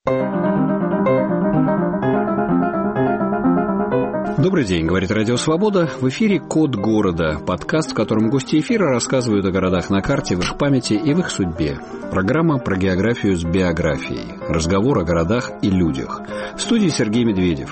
Добрый день, говорит Радио Свобода. В эфире «Код города», подкаст, в котором гости эфира рассказывают о городах на карте, в их памяти и в их судьбе. Программа про географию с биографией. Разговор о городах и людях. В студии Сергей Медведев.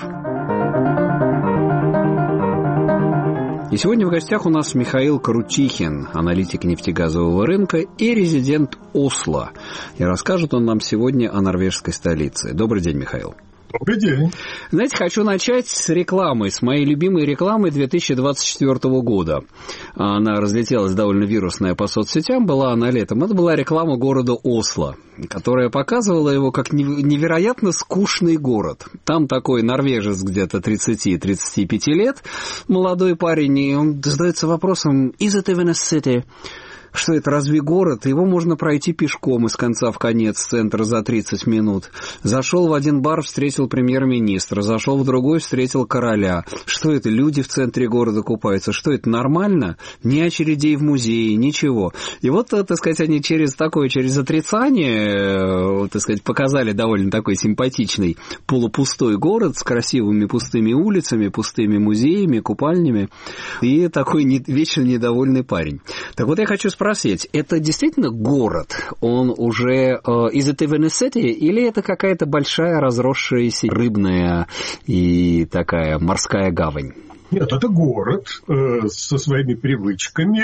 И сегодня в гостях у нас Михаил Крутихин, аналитик нефтегазового рынка и резидент Осло. И расскажет он нам сегодня о норвежской столице. Добрый день, Михаил. Добрый день. Знаете, хочу начать с рекламы, с моей любимой рекламы 2024 года. Она разлетелась довольно вирусная по соцсетям, была она летом. Это была реклама города Осло, которая показывала его как невероятно скучный город. Там такой норвежец где-то 30-35 лет, молодой парень, и он задается вопросом «Is it even a city?» Что это, разве город? Его можно пройти пешком из конца в конец центра за 30 минут. Зашел в один бар, встретил премьер-министра. Зашел в другой, встретил короля. Что это, люди в центре города купаются? Что это, нормально? Ни очередей в музее, ничего. И вот, так сказать, они через отрицание, так сказать, показали довольно такой симпатичный полупустой город с красивыми пустыми улицами, пустыми музеями, купальнями. И такой вечно недовольный парень. Так вот, я хочу спросить, это действительно город? Он уже is it even a city? Или это какая-то большая разросшаяся рыбная и такая морская гавань? Нет, это город со своими привычками,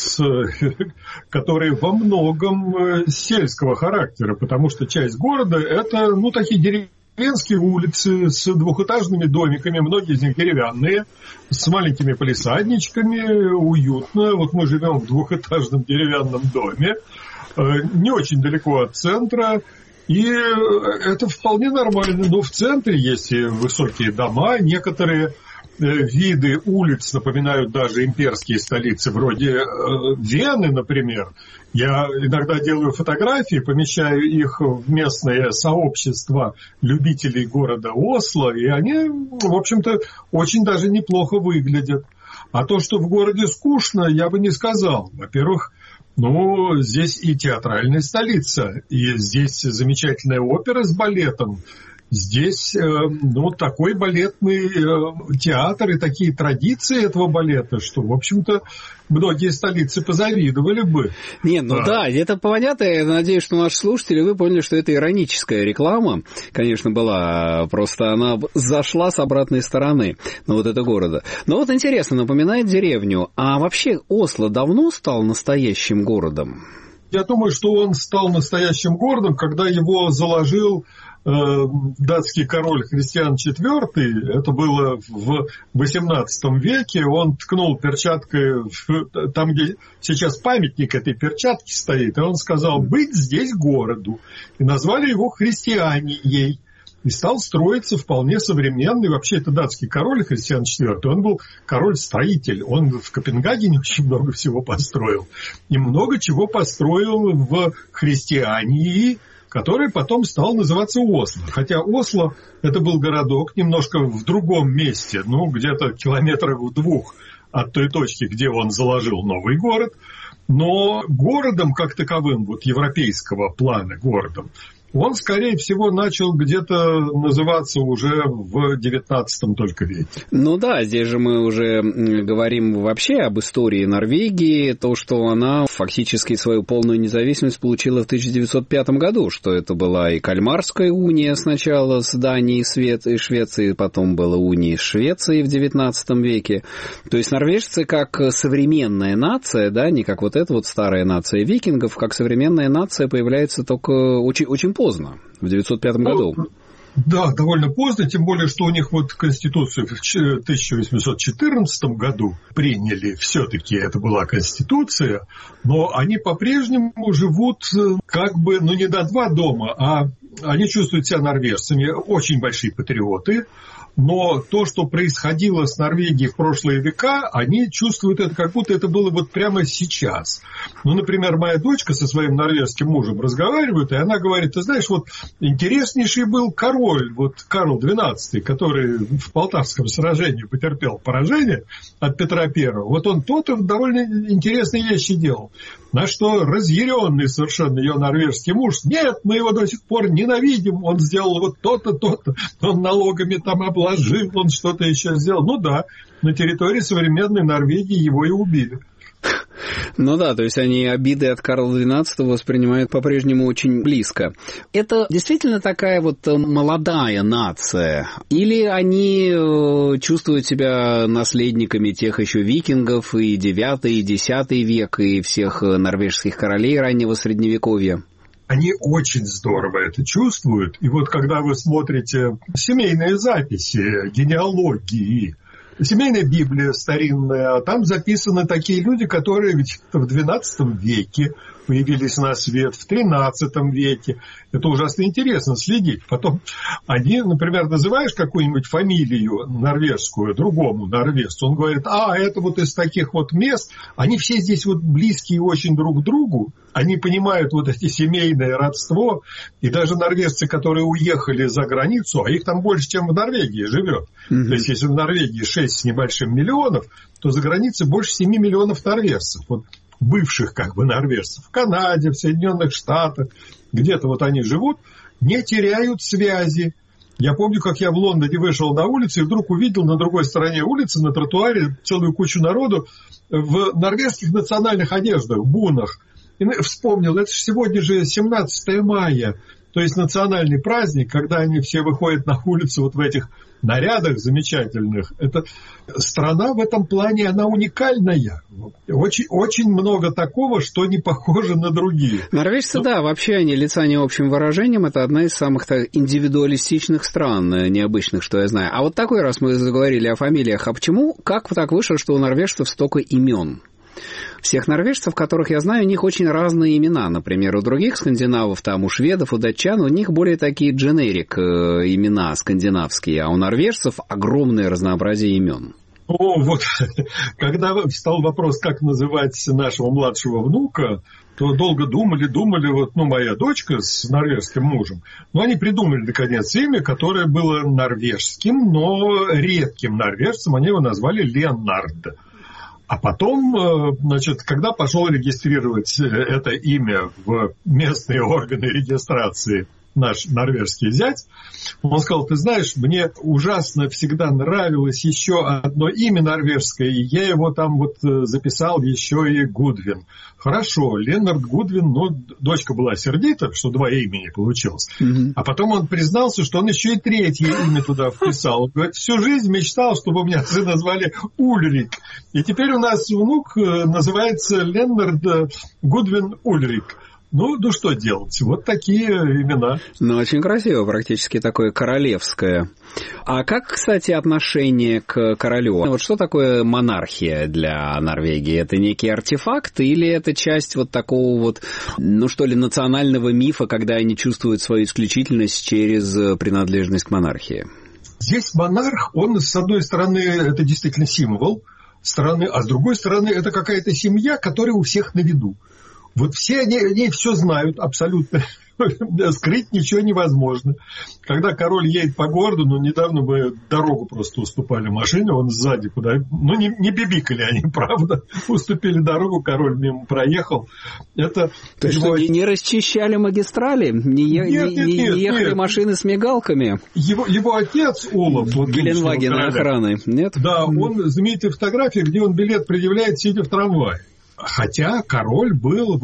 которые во многом сельского характера, потому что часть города – это, такие деревенские улицы с двухэтажными домиками, многие из них деревянные, с маленькими палисадничками, уютно. Вот мы живем в двухэтажном деревянном доме, не очень далеко от центра, и это вполне нормально. Но в центре есть и высокие дома, некоторые виды улиц напоминают даже имперские столицы, вроде Вены, например. Я иногда делаю фотографии, помещаю их в местное сообщество любителей города Осло, и они, в общем-то, очень даже неплохо выглядят. А то, что в городе скучно, я бы не сказал. Во-первых, здесь и театральная столица, и здесь замечательная опера с балетом. Здесь, такой балетный театр и такие традиции этого балета, что, в общем-то, многие столицы позавидовали бы. Да, это понятно. Я надеюсь, что наши слушатели, вы поняли, что это ироническая реклама, конечно, была, просто она зашла с обратной стороны, это города. Но вот интересно, напоминает деревню. А вообще Осло давно стал настоящим городом? Я думаю, что он стал настоящим городом, когда его заложил датский король Христиан IV, это было в XVIII веке, он ткнул перчаткой там, где сейчас памятник этой перчатки стоит, и он сказал: «Быть здесь городу». И назвали его Христианией. И стал строиться вполне современный, вообще это датский король Христиан IV, он был король-строитель, он в Копенгагене очень много всего построил. И много чего построил в Христиании, который потом стал называться Осло. Хотя Осло – это был городок немножко в другом месте, где-то километрах в 2 от той точки, где он заложил новый город. Но городом как таковым, европейского плана городом, он, скорее всего, начал где-то называться уже в XIX только веке. Здесь же мы уже говорим вообще об истории Норвегии, то, что она фактически свою полную независимость получила в 1905 году, что это была и Кальмарская уния сначала с Данией и Швецией, потом была уния с Швецией в XIX веке. То есть норвежцы как современная нация, не как эта старая нация викингов, как современная нация появляется только очень поздно, в 1905 году. Да, довольно поздно, тем более, что у них Конституцию в 1814 году приняли, все-таки это была Конституция, но они по-прежнему живут не до 2 дома, а они чувствуют себя норвежцами, очень большие патриоты, но то, что происходило с Норвегией в прошлые века, они чувствуют это, как будто это было вот прямо сейчас. Ну, например, моя дочка со своим норвежским мужем разговаривает, и она говорит: ты знаешь, вот интереснейший был король, вот Карл XII, который в Полтавском сражении потерпел поражение от Петра I. Вот он то-то довольно интересные вещи делал. На что разъяренный совершенно ее норвежский муж: нет, мы его до сих пор ненавидим, он сделал вот то-то, то-то, он налогами там обложил, он что-то еще сделал. Ну да, на территории современной Норвегии его и убили. Ну да, то есть они обиды от Карла XII воспринимают по-прежнему очень близко. Это действительно такая вот молодая нация? Или они чувствуют себя наследниками тех еще викингов и IX, и X век, и всех норвежских королей раннего Средневековья? Они очень здорово это чувствуют. И вот когда вы смотрите семейные записи, генеалогии, семейная Библия старинная, там записаны такие люди, которые ведь в XII веке появились на свет, в XIII веке. Это ужасно интересно следить. Потом они, например, называешь какую-нибудь фамилию норвежскую другому норвежцу, он говорит: это вот из таких вот мест. Они все здесь вот близкие очень друг к другу. Они понимают вот эти семейное родство. И даже норвежцы, которые уехали за границу, а их там больше, чем в Норвегии живет. Mm-hmm. То есть, если в Норвегии 6 с небольшим миллионов, то за границей больше 7 миллионов норвежцев. Вот бывших как бы норвежцев в Канаде, в Соединенных Штатах, где-то вот они живут, не теряют связи. Я помню, как я в Лондоне вышел на улицу и вдруг увидел на другой стороне улицы, на тротуаре, целую кучу народу в норвежских национальных одеждах, бунах. И вспомнил, это же сегодня же 17 мая, то есть национальный праздник, когда они все выходят на улицу вот в этих нарядах замечательных. Это страна в этом плане, она уникальная. Очень, очень много такого, что не похоже на другие. Норвежцы, да, вообще они лица не общим выражением. Это одна из самых индивидуалистичных стран, необычных, что я знаю. А вот такой раз мы заговорили о фамилиях. А почему, как так вышло, что у норвежцев столько имен? Всех норвежцев, которых я знаю, у них очень разные имена. Например, у других скандинавов, там, у шведов, у датчан, у них более такие дженерик имена скандинавские, а у норвежцев огромное разнообразие имен. Вот, когда встал вопрос, как называть нашего младшего внука, то долго думали, вот, моя дочка с норвежским мужем, но они придумали, наконец, имя, которое было норвежским, но редким норвежцем, они его назвали Леннард. А потом, значит, когда пошел регистрировать это имя в местные органы регистрации наш норвежский зять, он сказал: ты знаешь, мне ужасно всегда нравилось еще одно имя норвежское, и я его там вот записал еще и Гудвин. Хорошо, Леннард Гудвин, дочка была сердита, что два имени получилось. Mm-hmm. А потом он признался, что он еще и третье имя туда вписал. Он говорит: всю жизнь мечтал, чтобы меня сына назвали Ульрик. И теперь у нас внук называется Леннард Гудвин Ульрик. Ну, что делать? Вот такие имена. Очень красиво, практически такое королевское. А как, кстати, отношение к королю? Вот что такое монархия для Норвегии? Это некий артефакт или это часть вот такого вот, национального мифа, когда они чувствуют свою исключительность через принадлежность к монархии? Здесь монарх, он, с одной стороны, это действительно символ страны, а с другой стороны, это какая-то семья, которая у всех на виду. Вот все они все знают абсолютно. Скрыть ничего невозможно. Когда король едет по городу, недавно мы дорогу просто уступали машине, он сзади куда... не бибикали они, правда. Уступили дорогу, король мимо проехал. Это то есть его... не расчищали магистрали? Не ехали машины с мигалками? Его отец, Олаф... Геленваген охраны, нет? Да, он знаменитые фотографии, где он билет предъявляет, сидя в трамвае. Хотя король был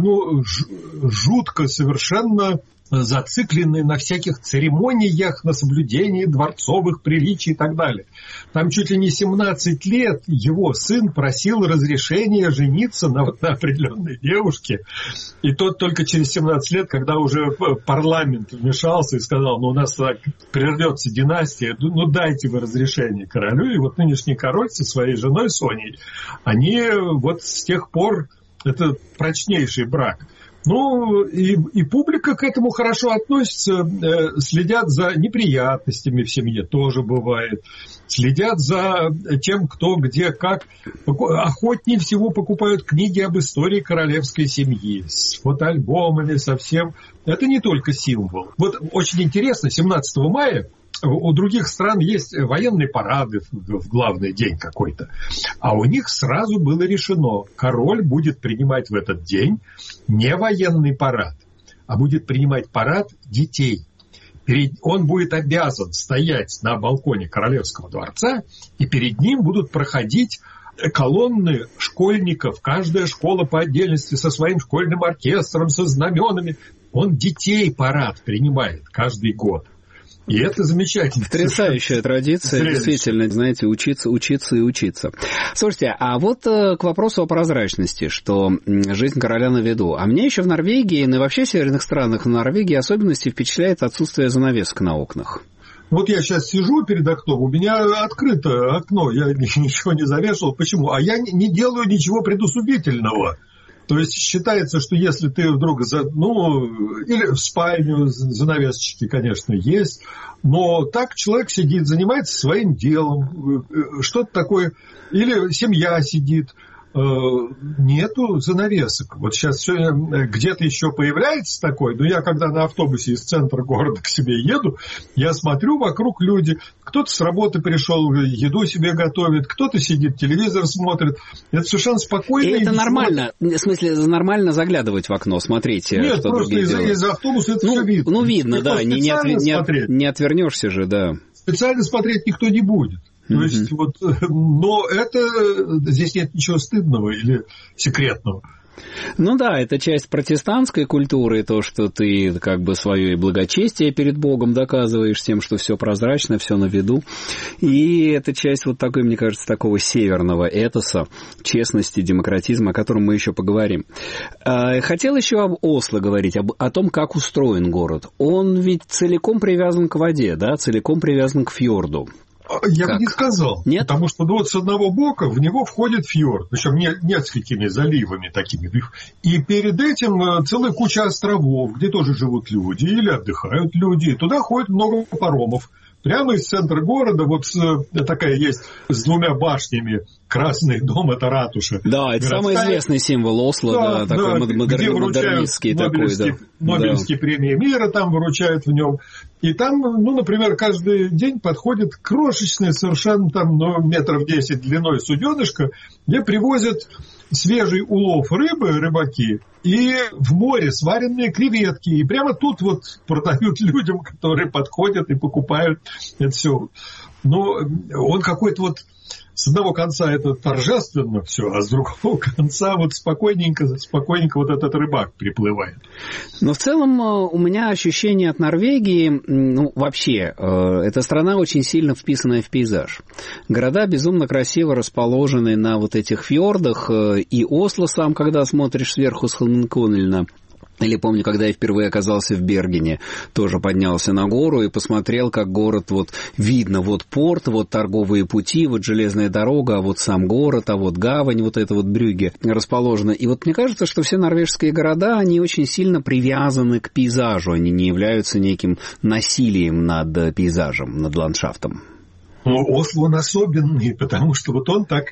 жутко совершенно зацикленный на всяких церемониях, на соблюдении дворцовых приличий и так далее. Там чуть ли не 17 лет его сын просил разрешения жениться на определенной девушке. И тот только через 17 лет, когда уже парламент вмешался и сказал: у нас прервется династия, дайте вы разрешение королю. И вот нынешний король со своей женой Соней, они вот с тех пор, это прочнейший брак. Ну, и публика к этому хорошо относится, следят за неприятностями в семье, тоже бывает. Следят за тем, кто, где, как. Охотнее всего покупают книги об истории королевской семьи с фотоальбомами, со всем. Это не только символ. Вот очень интересно, 17 мая у других стран есть военные парады в главный день какой-то. А у них сразу было решено, король будет принимать в этот день не военный парад, а будет принимать парад детей. Он будет обязан стоять на балконе Королевского дворца, и перед ним будут проходить колонны школьников, каждая школа по отдельности со своим школьным оркестром, со знаменами. Он детей парад принимает каждый год. И это замечательно. Потрясающая традиция, действительно, знаете, учиться и учиться. Слушайте, а вот к вопросу о прозрачности, что жизнь короля на виду. А мне еще в Норвегии, и вообще в северных странах в Норвегии особенности впечатляет отсутствие занавесок на окнах. Вот я сейчас сижу перед окном, у меня открыто окно, я ничего не завешал. Почему? А я не делаю ничего предусудительного. То есть считается, что если ты вдруг, или в спальню занавесочки, конечно, есть, но так человек сидит, занимается своим делом, что-то такое, или семья сидит, нету занавесок. Вот сейчас где-то еще появляется такое, но я когда на автобусе из центра города к себе еду, я смотрю, вокруг люди, кто-то с работы пришел, еду себе готовит, кто-то сидит, телевизор смотрит. Это совершенно спокойно. И это нормально, в смысле, нормально заглядывать в окно, смотреть, нет, что другие делают. Нет, просто из автобуса это все видно. Ну, видно, да, не отвернешься же, да. Специально смотреть никто не будет. То есть, но здесь нет ничего стыдного или секретного. Ну да, это часть протестантской культуры, то, что ты как бы свое и благочестие перед Богом доказываешь тем, что все прозрачно, все на виду. И это часть вот такой, мне кажется, такого северного этоса, честности, демократизма, о котором мы еще поговорим. Хотел еще об Осло говорить, о том, как устроен город. Он ведь целиком привязан к воде, да, целиком привязан к фьорду. Я бы не сказал. Нет? Потому что с одного бока в него входит фьорд, причем несколькими заливами такими. И перед этим целая куча островов, где тоже живут люди или отдыхают люди. Туда ходит много паромов. Прямо из центра города такая есть с двумя башнями. Красный дом — это ратуша. Да, это самый известный символ Осло, такой модернистский такой. Нобелевские премии мира там вручают в нем. И там, например, каждый день подходит крошечное совершенно метров 10 длиной суденышко, где привозят свежий улов рыбы, рыбаки, и в море сваренные креветки. И прямо тут продают людям, которые подходят и покупают это все. Но он какой-то с одного конца это торжественно все, а с другого конца спокойненько этот рыбак приплывает. Но в целом у меня ощущение от Норвегии, вообще, эта страна очень сильно вписанная в пейзаж. Города безумно красиво расположены на этих фьордах, и Осло сам, когда смотришь сверху с Холменколлена, или помню, когда я впервые оказался в Бергене, тоже поднялся на гору и посмотрел, как город видно, порт, торговые пути, железная дорога, а сам город, а гавань, это Брюгге расположена. И мне кажется, что все норвежские города, они очень сильно привязаны к пейзажу, они не являются неким насилием над пейзажем, над ландшафтом. Осло он особенный, потому что он так,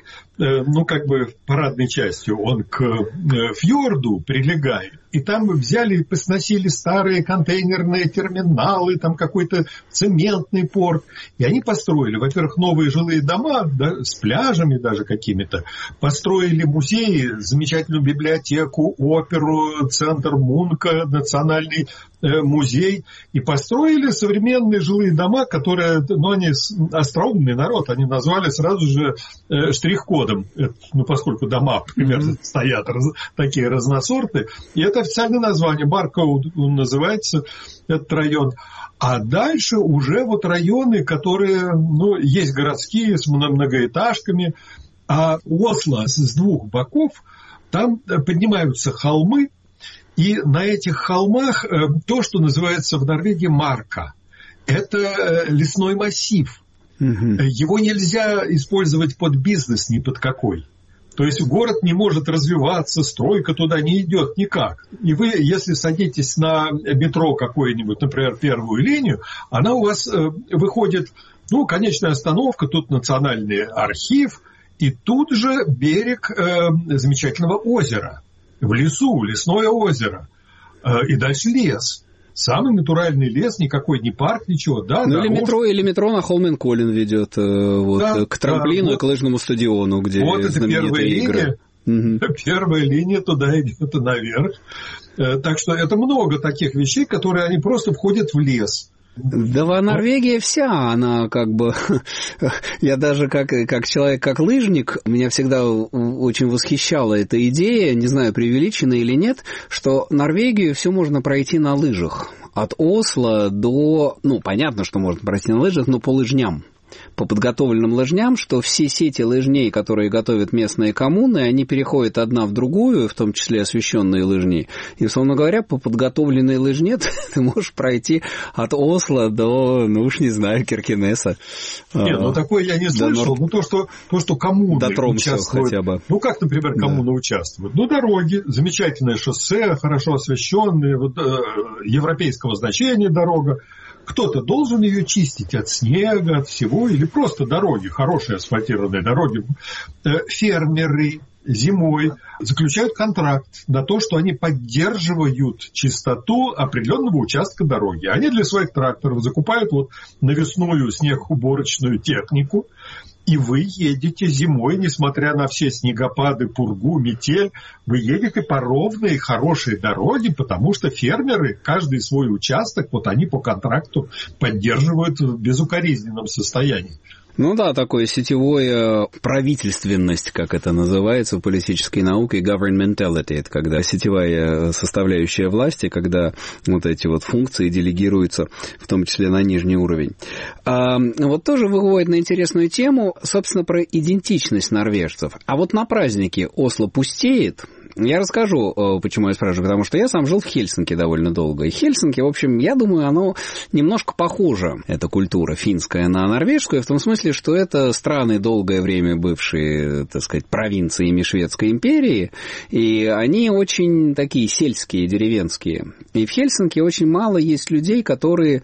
парадной частью, он к фьорду прилегает. И там взяли и посносили старые контейнерные терминалы, там какой-то цементный порт. И они построили, во-первых, новые жилые дома, да, с пляжами даже какими-то. Построили музеи, замечательную библиотеку, оперу, центр Мунка, национальный музей. И построили современные жилые дома, которые, они остроумный народ, они назвали сразу же штрих-кодом. Поскольку дома примерно стоят такие разносортные. И это официальное название, Баркоуд называется этот район. А дальше уже районы, которые, есть городские с многоэтажками, а Осло с двух боков, там поднимаются холмы, и на этих холмах то, что называется в Норвегии марка. Это лесной массив. Его нельзя использовать под бизнес ни под какой. То есть город не может развиваться, стройка туда не идет никак. И вы, если садитесь на метро какое-нибудь, например, первую линию, она у вас выходит, конечная остановка, тут национальный архив, и тут же берег замечательного озера. В лесу, лесное озеро. И дальше лес. Самый натуральный лес, никакой не парк, ничего. Да, или метро на Холменколлен ведет к трамплину и к лыжному стадиону, где знаменитые игры. Первая линия туда идет наверх. Так что это много таких вещей, которые они просто входят в лес. Да, Норвегия вся, она как бы... Я даже как человек, как лыжник, меня всегда очень восхищала эта идея, не знаю, преувеличена или нет, что Норвегию все можно пройти на лыжах. От Осло до... понятно, что можно пройти на лыжах, но по лыжням. По подготовленным лыжням, что все сети лыжней, которые готовят местные коммуны, они переходят одна в другую, в том числе освещенные лыжни. И, условно говоря, по подготовленной лыжне ты можешь пройти от Осло до, не знаю, Киркенеса. Нет, такое я не слышал. То, что коммуны участвуют. Хотя бы. Как, например, коммуны участвуют? Дороги, замечательное шоссе, хорошо освещенные, европейского значения дорога. Кто-то должен ее чистить от снега, от всего, или просто дороги, хорошие асфальтированные дороги. Фермеры зимой заключают контракт на то, что они поддерживают чистоту определенного участка дороги. Они для своих тракторов закупают навесную снегоуборочную технику, и вы едете зимой, несмотря на все снегопады, пургу, метель, вы едете по ровной, хорошей дороге, потому что фермеры, каждый свой участок, они по контракту поддерживают в безукоризненном состоянии. Такое сетевое правительственность, как это называется в политической науке, governmentality, это когда сетевая составляющая власти, когда эти функции делегируются, в том числе на нижний уровень. Тоже выводит на интересную тему, собственно, про идентичность норвежцев. А на празднике Осло пустеет. Я расскажу, почему я спрашиваю, потому что я сам жил в Хельсинки довольно долго. И Хельсинки, в общем, я думаю, оно немножко похоже, эта культура финская, на норвежскую, в том смысле, что это страны, долгое время бывшие, так сказать, провинциями Шведской империи, и они очень такие сельские, деревенские. И в Хельсинки очень мало есть людей, которые,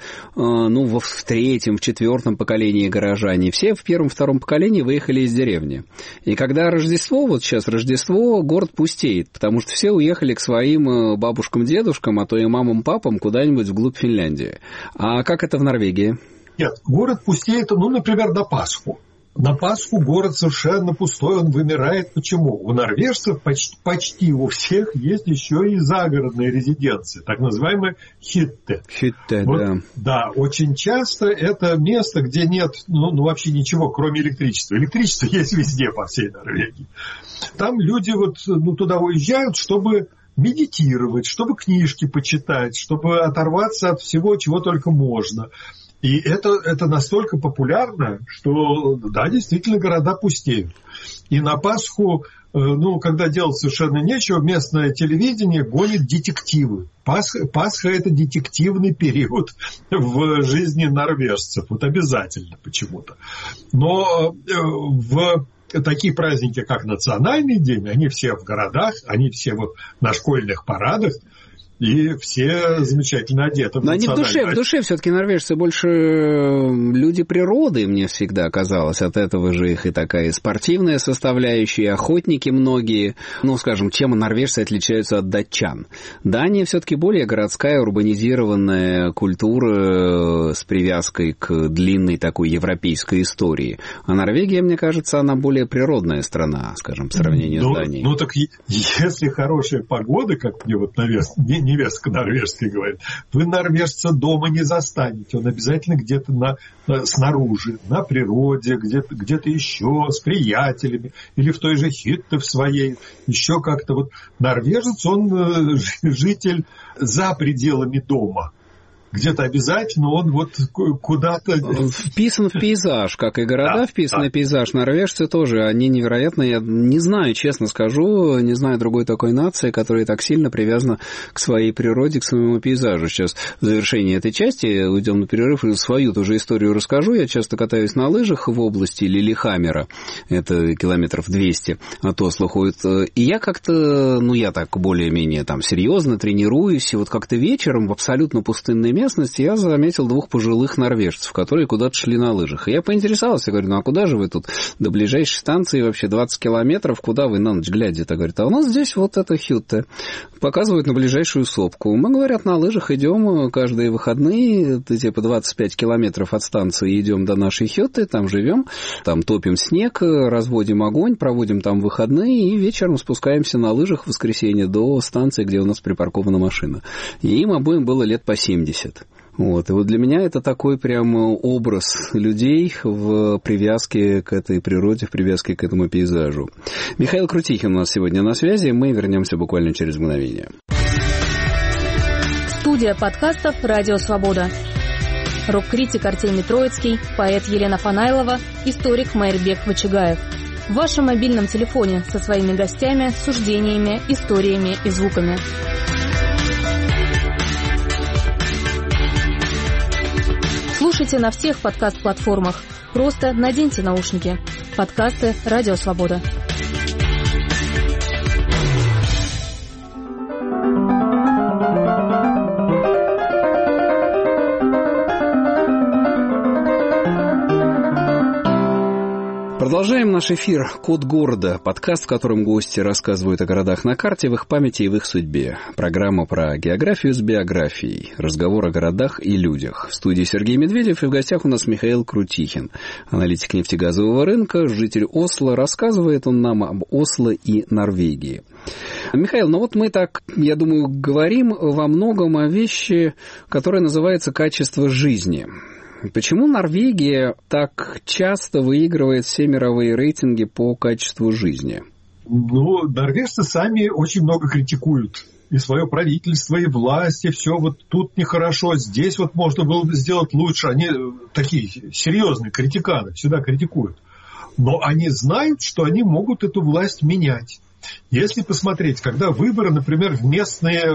в третьем, в четвертом поколении горожане. Все в первом-втором поколении выехали из деревни. И когда Рождество, сейчас Рождество, город пустеет, потому что все уехали к своим бабушкам-дедушкам, а то и мамам-папам куда-нибудь вглубь Финляндии. А как это в Норвегии? Нет, город пустеет, например, на Пасху. На Пасху город совершенно пустой, он вымирает. Почему? У норвежцев почти у всех есть еще и загородные резиденции, так называемые хитте. Да. Да, очень часто это место, где нет вообще ничего, кроме электричества. Электричество есть везде по всей Норвегии. Там люди туда уезжают, чтобы медитировать, чтобы книжки почитать, чтобы оторваться от всего, чего только можно. И это настолько популярно, что, да, действительно, города пустеют. И на Пасху, когда делать совершенно нечего, местное телевидение гонит детективы. Пасха – это детективный период в жизни норвежцев. Обязательно почему-то. Но в такие праздники, как Национальный день, они все в городах, они все на школьных парадах. И все замечательно одеты. Но они в душе все-таки норвежцы больше люди природы, мне всегда казалось. От этого же их и такая спортивная составляющая, и охотники многие. Скажем, чем норвежцы отличаются от датчан? Дания все-таки более городская, урбанизированная культура с привязкой к длинной такой европейской истории. А Норвегия, мне кажется, она более природная страна, скажем, по сравнению с Данией. Так если хорошая погода, как мне невестка норвежская говорит, вы норвежца дома не застанете. Он обязательно где-то снаружи, на природе, где-то еще, с приятелями, или в той же хитте в своей, еще как-то. Норвежец, он житель за пределами дома. где-то обязательно он вот куда-то... Вписан в пейзаж, как и города вписаны в пейзаж. Норвежцы тоже, они невероятно, я не знаю, честно скажу, не знаю другой такой нации, которая так сильно привязана к своей природе, к своему пейзажу. Сейчас в завершении этой части уйдем на перерыв и свою тоже историю расскажу. Я часто катаюсь на лыжах в области Лилихаммера, это километров 200 от Осло ходит, и я как-то, я так более-менее там серьезно тренируюсь, и вот как-то вечером в абсолютно пустынной местности я заметил двух пожилых норвежцев, которые куда-то шли на лыжах. И я поинтересовался, говорю, а куда же вы тут? До ближайшей станции вообще 20 километров, куда вы на ночь глядите? Говорит, а у нас здесь вот это Хютте. Показывают на ближайшую сопку. Мы, говорят, на лыжах идем каждые выходные, типа 25 километров от станции идем до нашей Хютте, там живем, там топим снег, разводим огонь, проводим там выходные и вечером спускаемся на лыжах в воскресенье до станции, где у нас припаркована машина. И им обоим было лет по 70. Вот. И вот для меня это такой прям образ людей в привязке к этой природе, в привязке к этому пейзажу. Михаил Крутихин у нас сегодня на связи, мы вернемся буквально через мгновение. Студия подкастов «Радио Свобода». Рок-критик Артемий Троицкий, поэт Елена Фанайлова, историк Майрбек Вачигаев. В вашем мобильном телефоне со своими гостями, суждениями, историями и звуками. Слушайте на всех подкаст-платформах. Просто наденьте наушники. Подкасты «Радио Свобода». Продолжаем наш эфир «Код города», подкаст, в котором гости рассказывают о городах на карте, в их памяти и в их судьбе. Программа про географию с биографией, разговор о городах и людях. В студии Сергей Медведев, и в гостях у нас Михаил Крутихин, аналитик нефтегазового рынка, житель Осло. Рассказывает он нам об Осло и Норвегии. Михаил, вот мы так, я думаю, говорим во многом о вещи, которая называется «качество жизни». Почему Норвегия так часто выигрывает все мировые рейтинги по качеству жизни? Норвежцы сами очень много критикуют. И свое правительство, и власть, и все. Вот тут нехорошо, здесь вот можно было бы сделать лучше. Они такие серьезные критиканы, всегда критикуют. Но они знают, что они могут эту власть менять. Если посмотреть, когда выборы, например, в местные,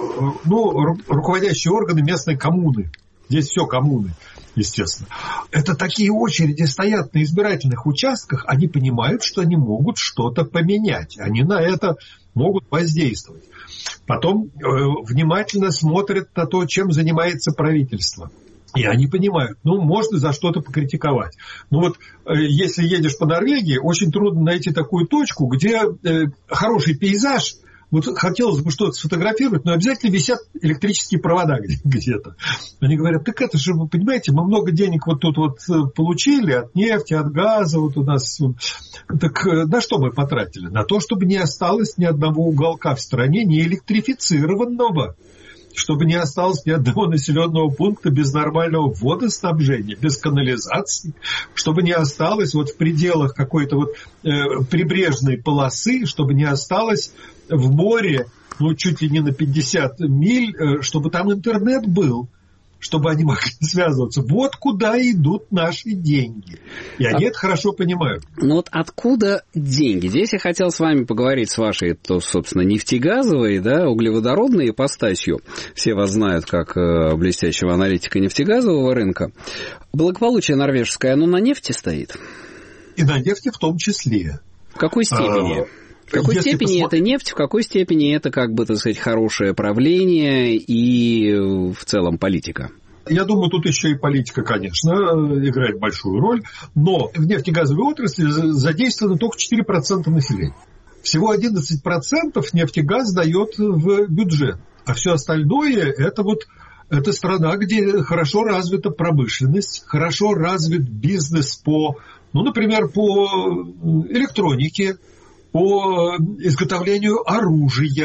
руководящие органы местной коммуны, здесь все коммуны, естественно. Это такие очереди стоят на избирательных участках, они понимают, что они могут что-то поменять. Они на это могут воздействовать. Потом внимательно смотрят на то, чем занимается правительство. И они понимают, можно за что-то покритиковать. Если едешь по Норвегии, очень трудно найти такую точку, где хороший пейзаж. Вот хотелось бы что-то сфотографировать, но обязательно висят электрические провода где-то. Они говорят, так это же, вы понимаете, мы много денег вот тут вот получили от нефти, от газа, вот у нас. Так на что мы потратили? На то, чтобы не осталось ни одного уголка в стране не электрифицированного, чтобы не осталось ни одного населенного пункта без нормального водоснабжения, без канализации, чтобы не осталось в пределах какой-то прибрежной полосы, чтобы не осталось в море, чуть ли не на 50 миль, чтобы там интернет был, чтобы они могли связываться. Вот куда идут наши деньги. И они это хорошо понимают. Откуда деньги? Здесь я хотел с вами поговорить с вашей, собственно, нефтегазовой, углеводородной ипостасью. Все вас знают как блестящего аналитика нефтегазового рынка. Благополучие норвежское, оно на нефти стоит? И на нефти в том числе. В какой степени? В какой степени это нефть, в какой степени это, хорошее правление и в целом политика? Я думаю, тут еще и политика, конечно, играет большую роль. Но в нефтегазовой отрасли задействовано только 4% населения. Всего 11% нефтегаз дает в бюджет. А все остальное это страна, где хорошо развита промышленность, хорошо развит бизнес например, по электронике, по изготовлению оружия.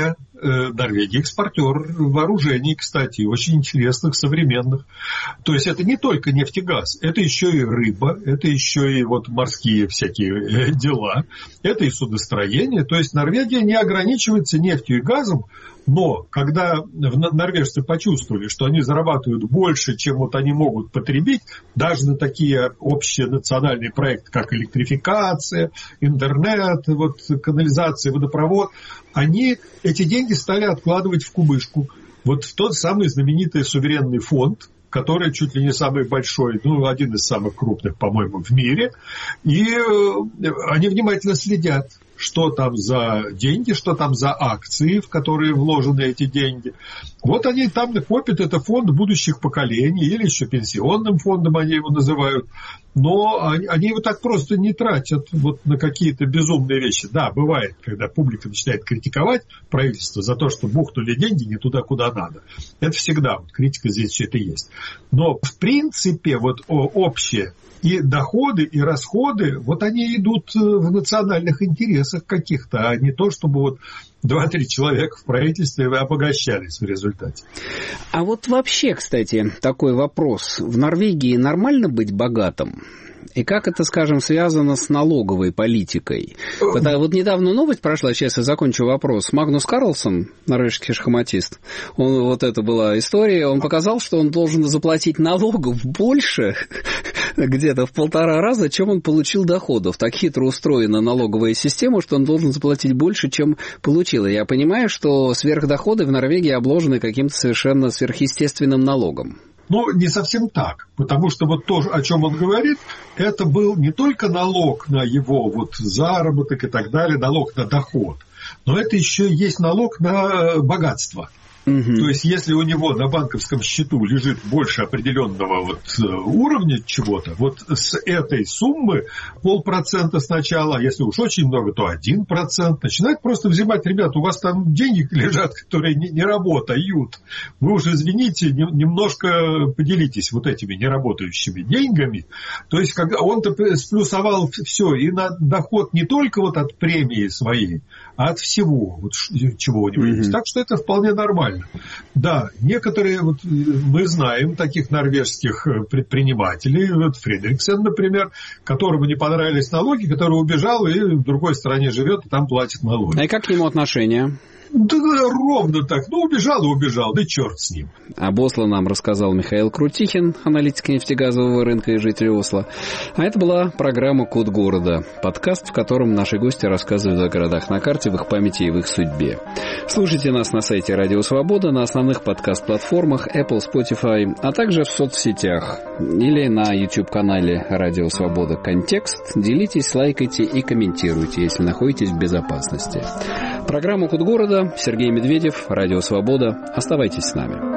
Норвегия экспортер вооружений, кстати, очень интересных, современных. То есть это не только нефть и газ, это еще и рыба, это еще и вот морские всякие дела, это и судостроение. То есть Норвегия не ограничивается нефтью и газом, но когда норвежцы почувствовали, что они зарабатывают больше, чем вот они могут потребить, даже на такие общие национальные проекты, как электрификация, интернет, вот, канализация, водопровод, они эти деньги стали откладывать в кубышку. Вот в тот самый знаменитый суверенный фонд, который чуть ли не самый большой, один из самых крупных, по-моему, в мире. И они внимательно следят, что там за деньги, что там за акции, в которые вложены эти деньги. Вот они там накопят, это фонд будущих поколений, или еще пенсионным фондом они его называют. Но они его так просто не тратят вот на какие-то безумные вещи. Да, бывает, когда публика начинает критиковать правительство за то, что бухнули деньги не туда, куда надо. Это всегда, вот, критика здесь все это есть. Но в принципе вот общее и доходы, и расходы, вот они идут в национальных интересах каких-то, а не то, чтобы вот 2-3 человека в правительстве обогащались в результате. А вот вообще, кстати, такой вопрос. В Норвегии нормально быть богатым? И как это, скажем, связано с налоговой политикой? Вот недавно новость прошла, сейчас я закончу вопрос. Магнус Карлсон, норвежский шахматист, вот это была история, он показал, что он должен заплатить налогов больше, где-то в 1,5 раза, чем он получил доходов. Так хитро устроена налоговая система, что он должен заплатить больше, чем получил. И я понимаю, что сверхдоходы в Норвегии обложены каким-то совершенно сверхъестественным налогом. Ну, не совсем так, потому что вот то, о чем он говорит, это был не только налог на его вот заработок и так далее, налог на доход, но это еще есть налог на богатство. То есть, если у него на банковском счету лежит больше определенного вот уровня чего-то, вот с этой суммы 0,5% сначала, а если уж очень много, то 1%, начинает просто взимать: ребят, у вас там деньги лежат, которые не работают. Вы уж, извините, немножко поделитесь вот этими неработающими деньгами. То есть, когда он-то сплюсовал все, и на доход не только вот от премии своей, а от всего, вот, чего у него есть. Так что это вполне нормально. Да, некоторые, вот, мы знаем таких норвежских предпринимателей, вот Фредриксен, например, которому не понравились налоги, который убежал и в другой стране живет, и там платит налоги. А как к нему отношение? Да, ровно так. Убежал и убежал, да черт с ним. Об Осло нам рассказал Михаил Крутихин, аналитик нефтегазового рынка и житель Осло. А это была программа «Код города», подкаст, в котором наши гости рассказывают о городах на карте, в их памяти и в их судьбе. Слушайте нас на сайте Радио Свобода, на основных подкаст-платформах Apple, Spotify, а также в соцсетях или на YouTube-канале Радио Свобода «Контекст». Делитесь, лайкайте и комментируйте, если находитесь в безопасности. Программа «Код города», Сергей Медведев, Радио Свобода. Оставайтесь с нами.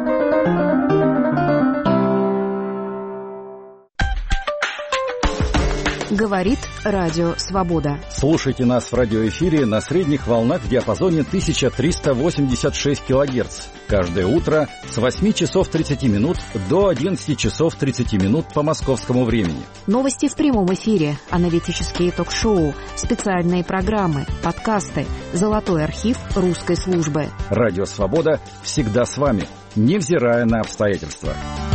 Говорит Радио Свобода. Слушайте нас в радиоэфире на средних волнах в диапазоне 1386 кГц. Каждое утро с 8 часов 30 минут до 11 часов 30 минут по московскому времени. Новости в прямом эфире, аналитические ток-шоу, специальные программы, подкасты, золотой архив русской службы. Радио Свобода всегда с вами, невзирая на обстоятельства.